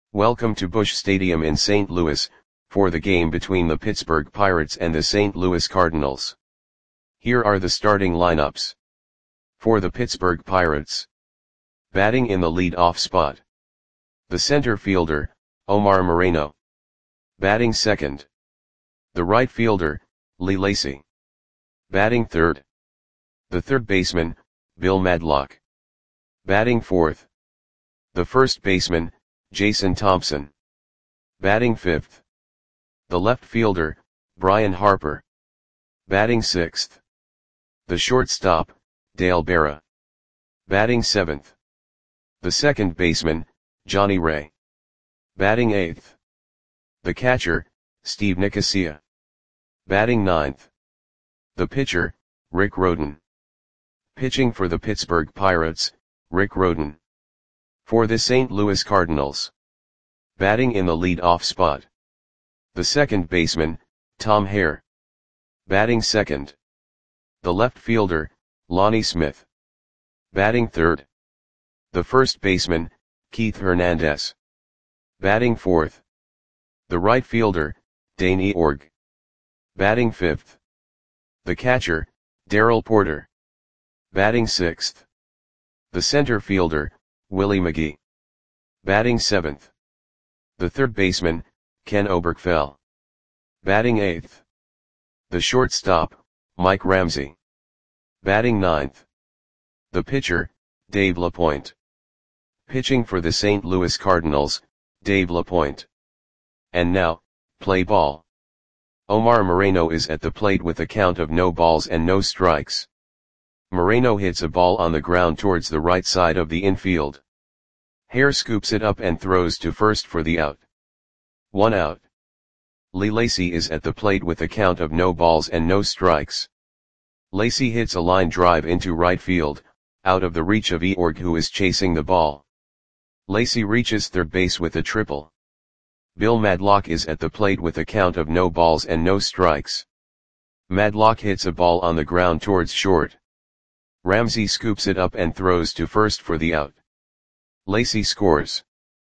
Welcome to Busch Stadium in St. Louis, for the game between the Pittsburgh Pirates and the St. Louis Cardinals. Here are the starting lineups. For the Pittsburgh Pirates. Batting in the lead-off spot. The center fielder, Omar Moreno. Batting second. The right fielder, Lee Lacy. Batting third. The third baseman, Bill Madlock. Batting fourth. The first baseman, Jason Thompson. Batting fifth. The left fielder, Brian Harper. Batting sixth. The shortstop, Dale Berra. Batting seventh. The second baseman, Johnny Ray. Batting eighth. The catcher, Steve Nicosia. Batting ninth. The pitcher, Rick Rhoden. Pitching for the Pittsburgh Pirates, Rick Rhoden. For the St. Louis Cardinals. Batting in the lead-off spot. The second baseman, Tom Hare. Batting second. The left fielder, Lonnie Smith. Batting third. The first baseman, Keith Hernandez. Batting fourth. The right fielder, Dane Eorg. Batting fifth. The catcher, Darrell Porter. Batting sixth. The center fielder, Willie McGee. Batting seventh. The third baseman, Ken Oberkfell. Batting eighth. The shortstop, Mike Ramsey. Batting ninth. The pitcher, Dave LaPointe. Pitching for the St. Louis Cardinals, Dave LaPointe. And now, play ball. Omar Moreno is at the plate with a count of no balls and no strikes. Moreno hits a ball on the ground towards the right side of the infield. Hare scoops it up and throws to first for the out. 1 out. Lee Lacy is at the plate with a count of no balls and no strikes. Lacy hits a line drive into right field, out of the reach of Eorg, who is chasing the ball. Lacy reaches third base with a triple. Bill Madlock is at the plate with a count of no balls and no strikes. Madlock hits a ball on the ground towards short. Ramsey scoops it up and throws to first for the out. Lacy scores.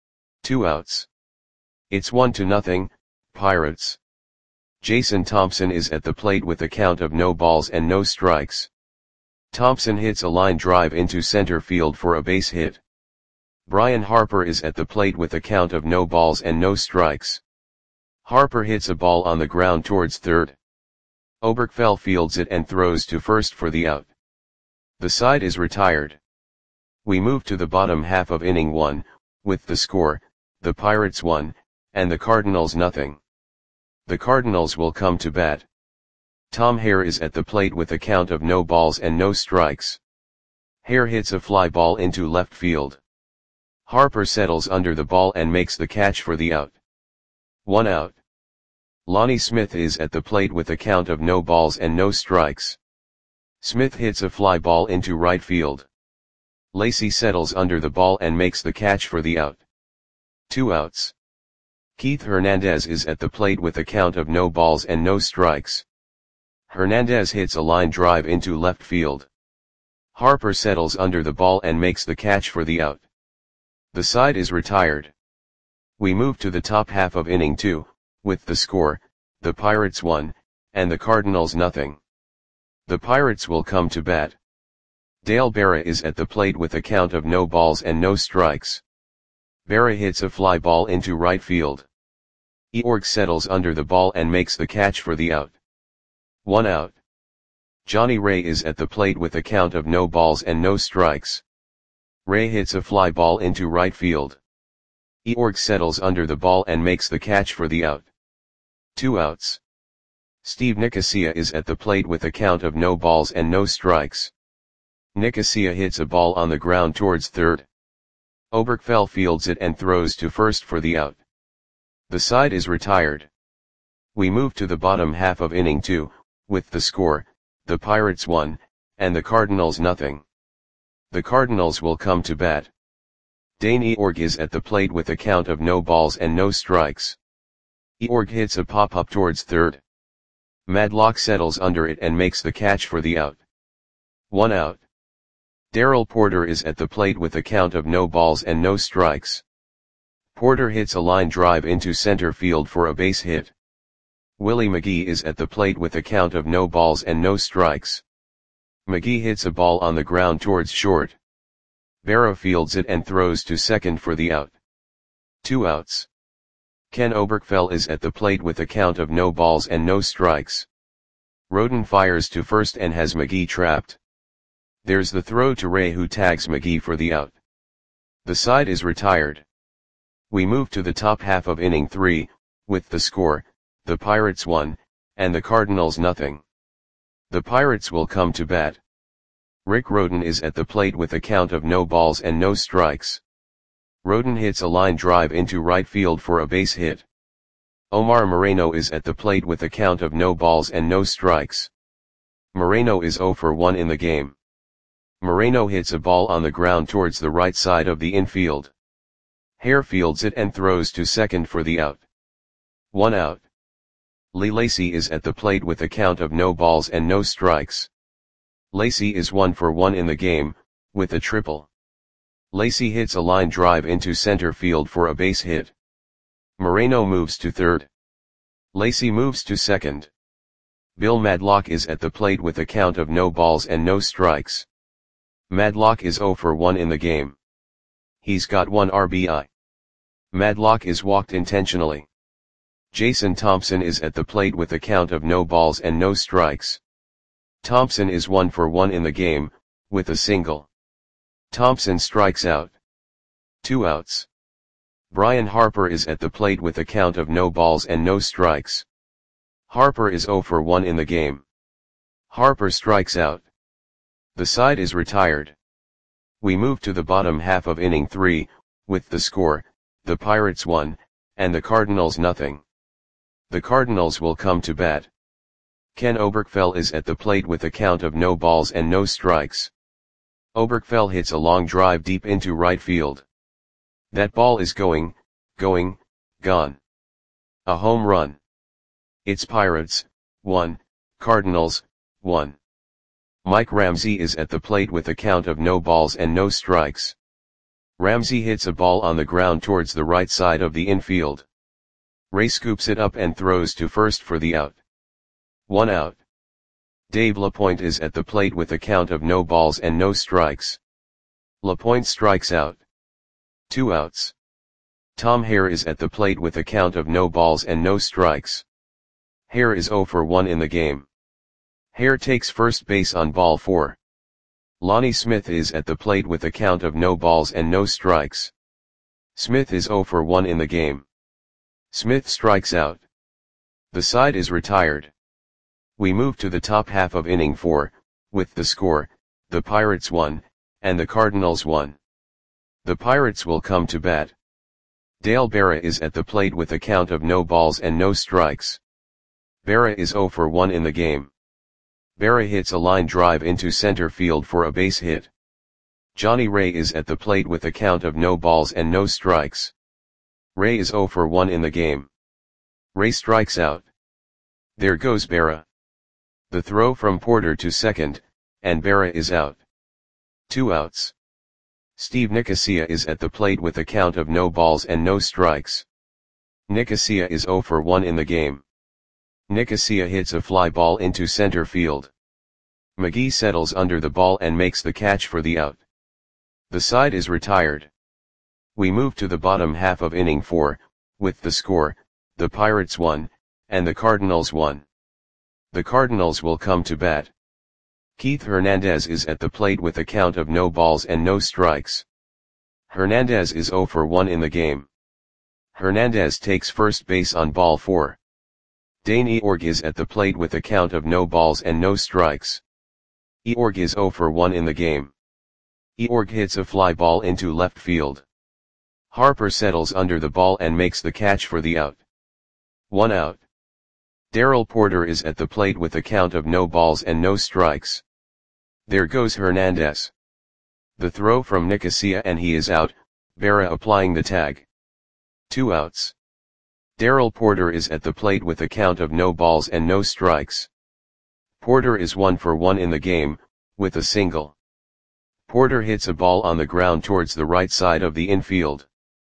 2 outs. It's 1-0, Pirates. Jason Thompson is at the plate with a count of no balls and no strikes. Thompson hits a line drive into center field for a base hit. Brian Harper is at the plate with a count of no balls and no strikes. Harper hits a ball on the ground towards third. Oberkfell fields it and throws to first for the out. The side is retired. We move to the bottom half of inning 1, with the score, the Pirates 1, and the Cardinals nothing. The Cardinals will come to bat. Tom Hare is at the plate with a count of no balls and no strikes. Hare hits a fly ball into left field. Harper settles under the ball and makes the catch for the out. 1 out. Lonnie Smith is at the plate with a count of no balls and no strikes. Smith hits a fly ball into right field. Lacy settles under the ball and makes the catch for the out. 2 outs. Keith Hernandez is at the plate with a count of no balls and no strikes. Hernandez hits a line drive into left field. Harper settles under the ball and makes the catch for the out. The side is retired. We move to the top half of inning 2, with the score, the Pirates 1, and the Cardinals nothing. The Pirates will come to bat. Dale Berra is at the plate with a count of no balls and no strikes. Berra hits a fly ball into right field. Eorg settles under the ball and makes the catch for the out. 1 out. Johnny Ray is at the plate with a count of no balls and no strikes. Ray hits a fly ball into right field. Eorg settles under the ball and makes the catch for the out. 2 outs. Steve Nicosia is at the plate with a count of no balls and no strikes. Nicosia hits a ball on the ground towards third. Oberkfell fields it and throws to first for the out. The side is retired. We move to the bottom half of inning 2, with the score, the Pirates 1, and the Cardinals nothing. The Cardinals will come to bat. Dane Eorg is at the plate with a count of no balls and no strikes. Eorg hits a pop-up towards third. Madlock settles under it and makes the catch for the out. 1 out. Darrell Porter is at the plate with a count of no balls and no strikes. Porter hits a line drive into center field for a base hit. Willie McGee is at the plate with a count of no balls and no strikes. McGee hits a ball on the ground towards short. Berra fields it and throws to second for the out. 2 outs. Ken Oberkfell is at the plate with a count of no balls and no strikes. Roden fires to first and has McGee trapped. There's the throw to Ray, who tags McGee for the out. The side is retired. We move to the top half of inning 3, with the score, the Pirates 1, and the Cardinals nothing. The Pirates will come to bat. Rick Roden is at the plate with a count of no balls and no strikes. Roden hits a line drive into right field for a base hit. Omar Moreno is at the plate with a count of no balls and no strikes. Moreno is 0 for 1 in the game. Moreno hits a ball on the ground towards the right side of the infield. Hare fields it and throws to second for the out. 1 out. Lee Lacy is at the plate with a count of no balls and no strikes. Lacy is 1 for 1 in the game, with a triple. Lacy hits a line drive into center field for a base hit. Moreno moves to third. Lacy moves to second. Bill Madlock is at the plate with a count of no balls and no strikes. Madlock is 0 for 1 in the game. He's got 1 RBI. Madlock is walked intentionally. Jason Thompson is at the plate with a count of no balls and no strikes. Thompson is 1 for 1 in the game, with a single. Thompson strikes out. 2 outs. Brian Harper is at the plate with a count of no balls and no strikes. Harper is 0 for 1 in the game. Harper strikes out. The side is retired. We move to the bottom half of inning 3, with the score, the Pirates 1, and the Cardinals nothing. The Cardinals will come to bat. Ken Oberkfell is at the plate with a count of no balls and no strikes. Oberkfell hits a long drive deep into right field. That ball is gone. A home run. It's Pirates 1, Cardinals 1. Mike Ramsey is at the plate with a count of no balls and no strikes. Ramsey hits a ball on the ground towards the right side of the infield. Ray scoops it up and throws to first for the out. 1 out. Dave LaPointe is at the plate with a count of no balls and no strikes. LaPointe strikes out. 2 outs. Tom Hare is at the plate with a count of no balls and no strikes. Hare is 0 for 1 in the game. Hare takes first base on ball 4. Lonnie Smith is at the plate with a count of no balls and no strikes. Smith is 0 for 1 in the game. Smith strikes out. The side is retired. We move to the top half of inning 4, with the score, the Pirates 1, and the Cardinals 1. The Pirates will come to bat. Dale Berra is at the plate with a count of no balls and no strikes. Berra is 0 for 1 in the game. Berra hits a line drive into center field for a base hit. Johnny Ray is at the plate with a count of no balls and no strikes. Ray is 0 for 1 in the game. Ray strikes out. There goes Berra. The throw from Porter to second, and Berra is out. 2 outs. Steve Nicosia is at the plate with a count of no balls and no strikes. Nicosia is 0 for 1 in the game. Nicosia hits a fly ball into center field. McGee settles under the ball and makes the catch for the out. The side is retired. We move to the bottom half of inning 4, with the score, the Pirates 1, and the Cardinals 1. The Cardinals will come to bat. Keith Hernandez is at the plate with a count of no balls and no strikes. Hernandez is 0 for 1 in the game. Hernandez takes first base on ball 4. Dane Eorg is at the plate with a count of no balls and no strikes. Eorg is 0 for 1 in the game. Eorg hits a fly ball into left field. Harper settles under the ball and makes the catch for the out. 1 out. Darrell Porter is at the plate with a count of no balls and no strikes. There goes Hernandez. The throw from Nicosia and he is out, Berra applying the tag. 2 outs. Darrell Porter is at the plate with a count of no balls and no strikes. Porter is 1 for 1 in the game, with a single. Porter hits a ball on the ground towards the right side of the infield.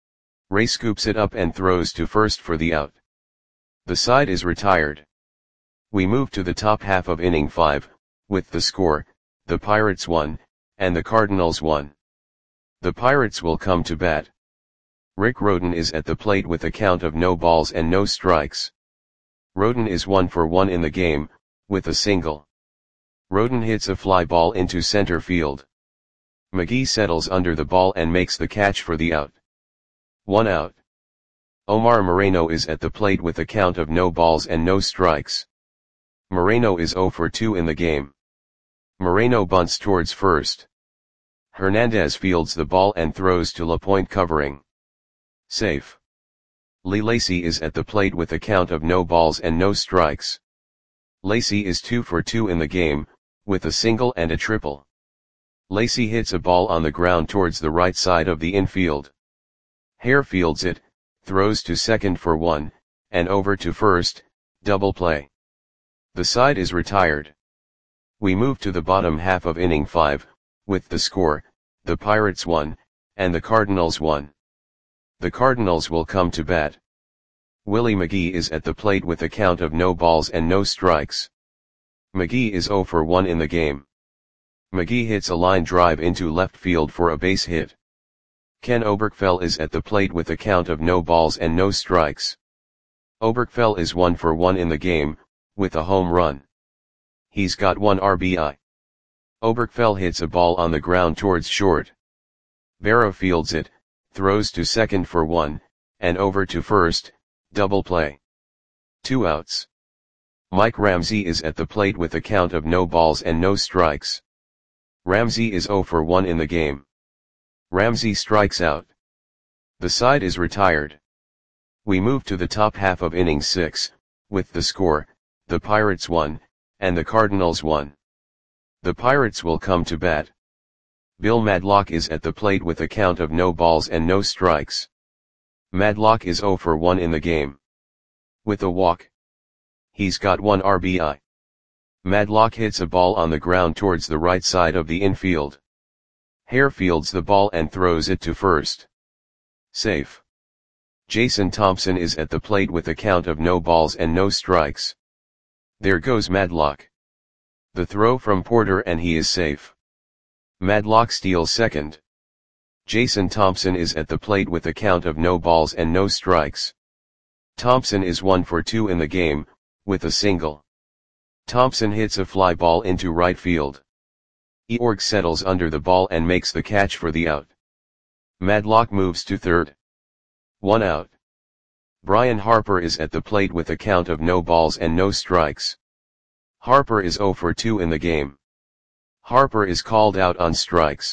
Ray scoops it up and throws to first for the out. The side is retired. We move to the top half of inning 5, with the score, the Pirates 1, and the Cardinals 1. The Pirates will come to bat. Rick Rhoden is at the plate with a count of no balls and no strikes. Rhoden is 1 for 1 in the game, with a single. Rhoden hits a fly ball into center field. McGee settles under the ball and makes the catch for the out. 1 out. Omar Moreno is at the plate with a count of no balls and no strikes. Moreno is 0 for 2 in the game. Moreno bunts towards first. Hernandez fields the ball and throws to LaPointe covering. Safe. Lee Lacy is at the plate with a count of no balls and no strikes. Lacy is 2 for 2 in the game, with a single and a triple. Lacy hits a ball on the ground towards the right side of the infield. Hare fields it, throws to second for 1, and over to first, double play. The side is retired. We move to the bottom half of inning 5, with the score, the Pirates 1, and the Cardinals 1. The Cardinals will come to bat. Willie McGee is at the plate with a count of no balls and no strikes. McGee is 0 for 1 in the game. McGee hits a line drive into left field for a base hit. Ken Oberkfell is at the plate with a count of no balls and no strikes. Oberkfell is 1 for 1 in the game, with a home run. He's got 1 RBI. Oberkfell hits a ball on the ground towards short. Berra fields it, throws to second for 1, and over to first, double play. 2 outs. Mike Ramsey is at the plate with a count of no balls and no strikes. Ramsey is 0 for 1 in the game. Ramsey strikes out. The side is retired. We move to the top half of inning 6, with the score, the Pirates 1, and the Cardinals 1. The Pirates will come to bat. Bill Madlock is at the plate with a count of no balls and no strikes. Madlock is 0 for 1 in the game. With a walk. He's got 1 RBI. Madlock hits a ball on the ground towards the right side of the infield. Hare fields the ball and throws it to first. Safe. Jason Thompson is at the plate with a count of no balls and no strikes. There goes Madlock. The throw from Porter and he is safe. Madlock steals second. Jason Thompson is at the plate with a count of no balls and no strikes. Thompson is 1 for 2 in the game, with a single. Thompson hits a fly ball into right field. Eorg settles under the ball and makes the catch for the out. Madlock moves to third. 1 out. Brian Harper is at the plate with a count of no balls and no strikes. Harper is 0 for 2 in the game. Harper is called out on strikes.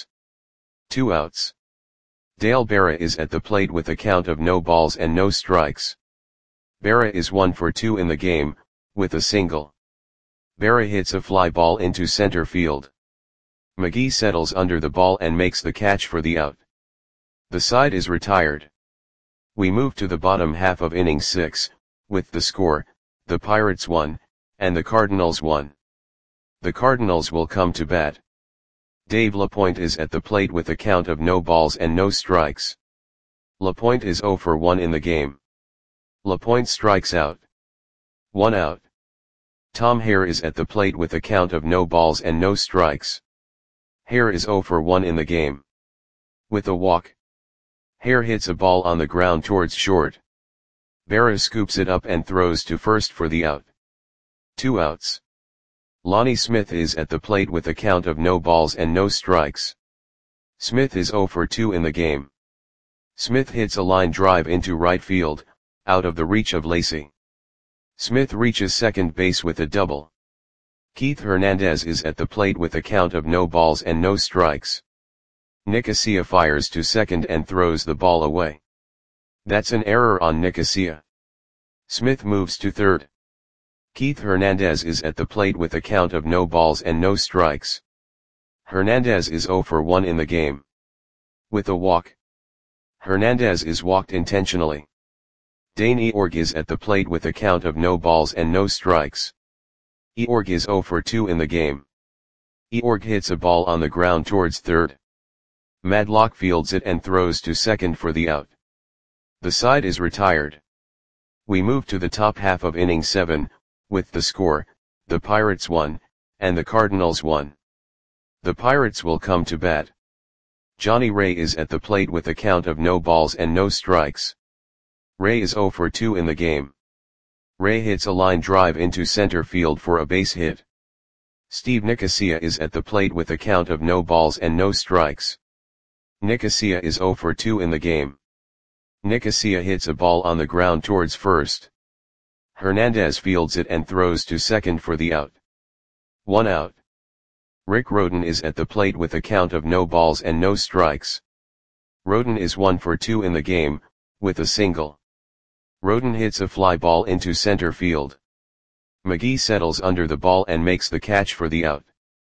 2 outs. Dale Berra is at the plate with a count of no balls and no strikes. Berra is 1 for 2 in the game, with a single. Berra hits a fly ball into center field. McGee settles under the ball and makes the catch for the out. The side is retired. We move to the bottom half of inning 6, with the score, the Pirates 1, and the Cardinals 1. The Cardinals will come to bat. Dave LaPointe is at the plate with a count of no balls and no strikes. LaPointe is 0 for 1 in the game. LaPointe strikes out. 1 out. Tom Hare is at the plate with a count of no balls and no strikes. Hare is 0 for 1 in the game. With a walk. Hare hits a ball on the ground towards short. Berra scoops it up and throws to first for the out. 2 outs. Lonnie Smith is at the plate with a count of no balls and no strikes. Smith is 0 for 2 in the game. Smith hits a line drive into right field, out of the reach of Lacy. Smith reaches second base with a double. Keith Hernandez is at the plate with a count of no balls and no strikes. Nicosia fires to second and throws the ball away. That's an error on Nicosia. Smith moves to third. Keith Hernandez is at the plate with a count of no balls and no strikes. Hernandez is 0 for 1 in the game. With a walk. Hernandez is walked intentionally. Dane Eorg is at the plate with a count of no balls and no strikes. Eorg is 0 for 2 in the game. Eorg hits a ball on the ground towards third. Madlock fields it and throws to second for the out. The side is retired. We move to the top half of inning 7, with the score, the Pirates 1, and the Cardinals 1. The Pirates will come to bat. Johnny Ray is at the plate with a count of no balls and no strikes. Ray is 0 for 2 in the game. Ray hits a line drive into center field for a base hit. Steve Nicosia is at the plate with a count of no balls and no strikes. Nicosia is 0 for 2 in the game. Nicosia hits a ball on the ground towards first. Hernandez fields it and throws to second for the out. 1 out. Rick Rhoden is at the plate with a count of no balls and no strikes. Rhoden is 1 for 2 in the game, with a single. Rhoden hits a fly ball into center field. McGee settles under the ball and makes the catch for the out.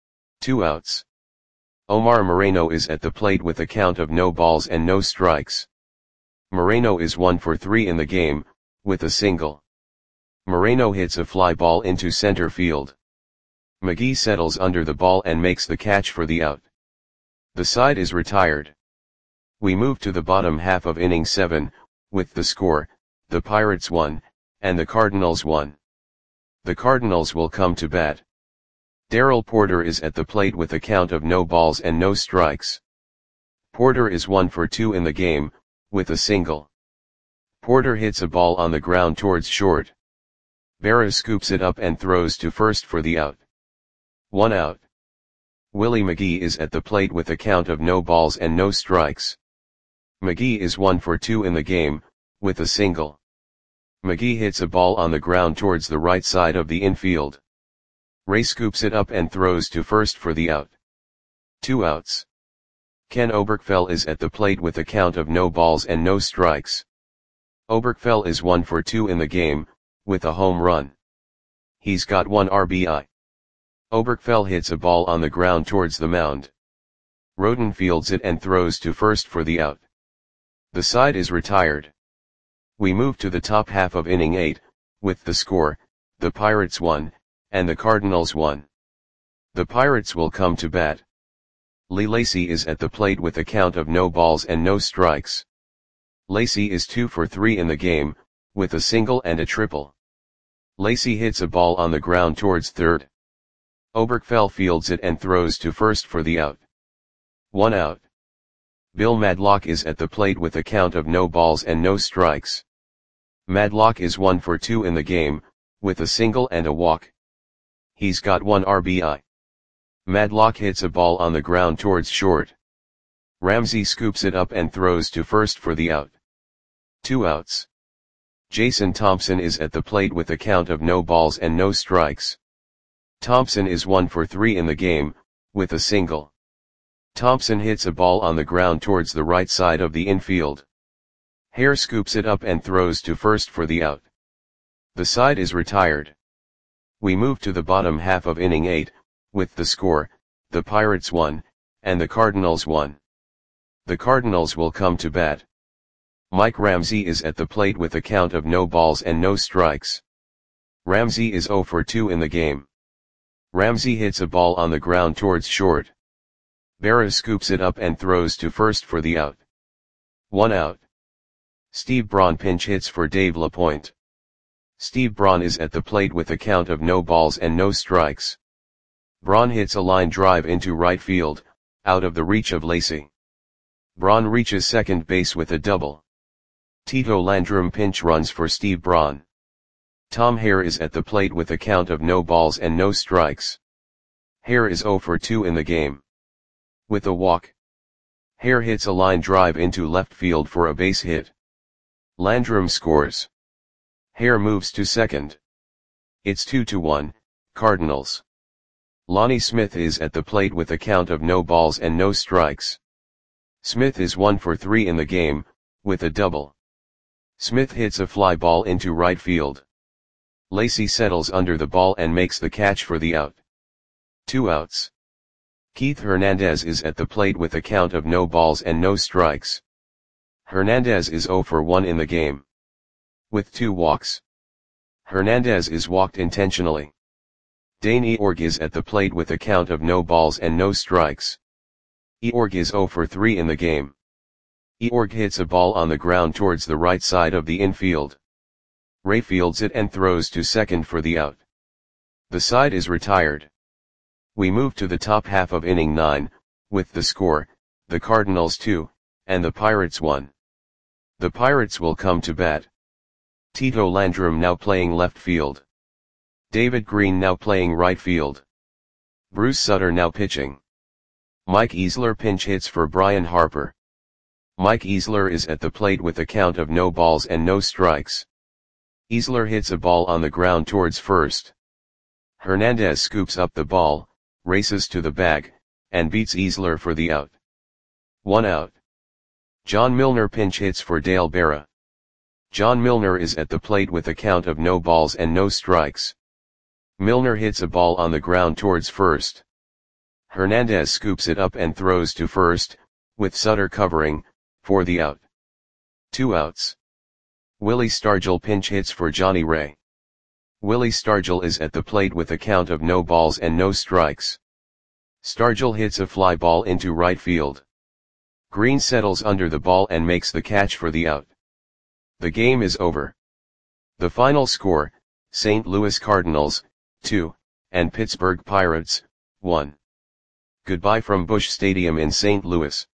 2 outs. Omar Moreno is at the plate with a count of no balls and no strikes. Moreno is 1 for 3 in the game, with a single. Moreno hits a fly ball into center field. McGee settles under the ball and makes the catch for the out. The side is retired. We move to the bottom half of inning 7, with the score, the Pirates 1, and the Cardinals 1. The Cardinals will come to bat. Darrell Porter is at the plate with a count of no balls and no strikes. Porter is 1 for 2 in the game, with a single. Porter hits a ball on the ground towards short. Berra scoops it up and throws to first for the out. 1 out. Willie McGee is at the plate with a count of no balls and no strikes. McGee is 1 for 2 in the game, with a single. McGee hits a ball on the ground towards the right side of the infield. Ray scoops it up and throws to first for the out. 2 outs. Ken Oberkfell is at the plate with a count of no balls and no strikes. Oberkfell is 1 for 2 in the game, with a home run. He's got 1 RBI. Oberkfell hits a ball on the ground towards the mound. Rhoden fields it and throws to first for the out. The side is retired. We move to the top half of inning 8, with the score, the Pirates 1, and the Cardinals 1. The Pirates will come to bat. Lee Lacy is at the plate with a count of no balls and no strikes. Lacy is 2 for 3 in the game, with a single and a triple. Lacy hits a ball on the ground towards third. Oberkfell fields it and throws to first for the out. 1 out. Bill Madlock is at the plate with a count of no balls and no strikes. Madlock is 1 for 2 in the game, with a single and a walk. He's got 1 RBI. Madlock hits a ball on the ground towards short. Ramsey scoops it up and throws to first for the out. 2 outs. Jason Thompson is at the plate with a count of no balls and no strikes. Thompson is 1 for 3 in the game, with a single. Thompson hits a ball on the ground towards the right side of the infield. Hare scoops it up and throws to first for the out. The side is retired. We move to the bottom half of inning 8, with the score, the Pirates 1, and the Cardinals 1. The Cardinals will come to bat. Mike Ramsey is at the plate with a count of no balls and no strikes. Ramsey is 0 for 2 in the game. Ramsey hits a ball on the ground towards short. Berra scoops it up and throws to first for the out. 1 out. Steve Braun pinch hits for Dave LaPointe. Steve Braun is at the plate with a count of no balls and no strikes. Braun hits a line drive into right field, out of the reach of Lacy. Braun reaches second base with a double. Tito Landrum pinch runs for Steve Braun. Tom Hare is at the plate with a count of no balls and no strikes. Hare is 0 for 2 in the game. With a walk. Hare hits a line drive into left field for a base hit. Landrum scores. Hare moves to second. It's 2-1, Cardinals. Lonnie Smith is at the plate with a count of no balls and no strikes. Smith is 1 for 3 in the game, with a double. Smith hits a fly ball into right field. Lacy settles under the ball and makes the catch for the out. 2 outs. Keith Hernandez is at the plate with a count of no balls and no strikes. Hernandez is 0 for 1 in the game. With 2 walks. Hernandez is walked intentionally. Dane Eorg is at the plate with a count of no balls and no strikes. Eorg is 0 for 3 in the game. Eorg hits a ball on the ground towards the right side of the infield. Ray fields it and throws to second for the out. The side is retired. We move to the top half of inning 9, with the score, the Cardinals 2, and the Pirates 1. The Pirates will come to bat. Tito Landrum now playing left field. David Green now playing right field. Bruce Sutter now pitching. Mike Easler pinch hits for Brian Harper. Mike Easler is at the plate with a count of no balls and no strikes. Easler hits a ball on the ground towards first. Hernandez scoops up the ball, races to the bag, and beats Easler for the out. 1 out. John Milner pinch hits for Dale Berra. John Milner is at the plate with a count of no balls and no strikes. Milner hits a ball on the ground towards first. Hernandez scoops it up and throws to first, with Sutter covering, for the out. 2 outs. Willie Stargell pinch hits for Johnny Ray. Willie Stargell is at the plate with a count of no balls and no strikes. Stargell hits a fly ball into right field. Green settles under the ball and makes the catch for the out. The game is over. The final score, St. Louis Cardinals, 2, and Pittsburgh Pirates, 1. Goodbye from Busch Stadium in St. Louis.